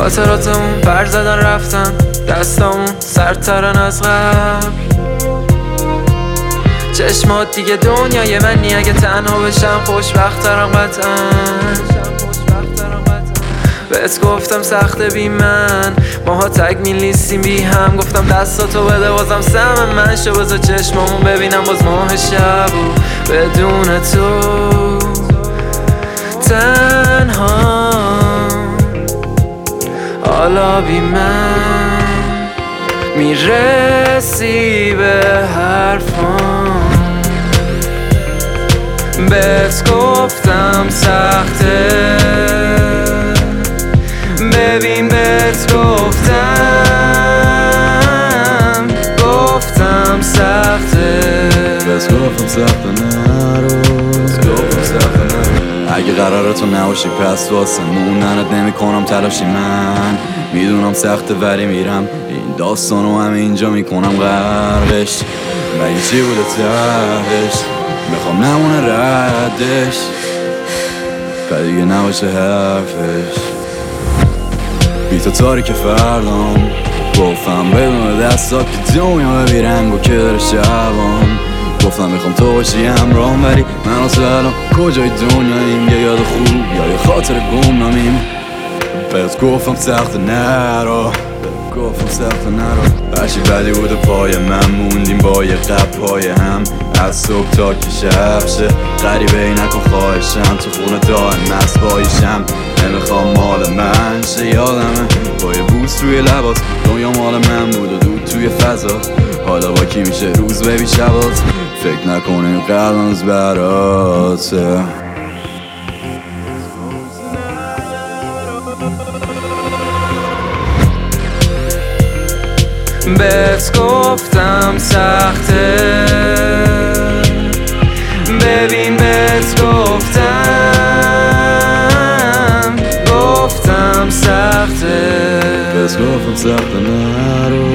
خاطراتمون پر زدن رفتن، دستامون سردترن از قبل. چشمات دیگه دنیای منی، اگه تنها بشم خوشبخت‌ترم قطعاً. بهت گفتم سخته بی من، ماها تکمیل نیستیم بی هم. گفتم دستاتو بده بازم سم من شو، بذار چشمامون ببینم باز ماه شب و بدون تو تنها. حالا بی من میرسی به حرفام، بهت گفتم سخته، ببین بهت گفتم سخته، بهت گفتم سخته نرو. اگه قراره تو نباشی پس واسه موندنت نمی کنم تلاشی. من میدونم سخته ولی میرم این داستانو همینجا میکنم غرقش. مگه چی بوده تهش، میخوام نمونه ردش، بعد دیگه نباشه حرفش. بی تو تاریک فردام گفتم بدون دستات که دنیا به بیرنگ و که داره شبام. گفتم میخوام تو باشی همراهم، ولی من اصلا الان کجای دنیاییم؟ یه یاد خوب یا یه خاطر گمنامیم؟ بهت گفتم سخت نرو، گفتم سخت نرو. هرچی بدی بوده پای من، موندیم با یه قب پای هم از صبح تا که شب شه. غریبه ای نکن خواهشم، تو خونه دائم مسبایشم. نمیخوام مال من شه، یادمه با یه بوس روی لباس دنیا مال من بود و دود توی فضا. حالا با کی میشه روز ببی شبات، فکر نکنیم قلبم از براته. بهت گفتم سخته، ببین بهت گفتم سخته، بهت گفتم سخته نرو.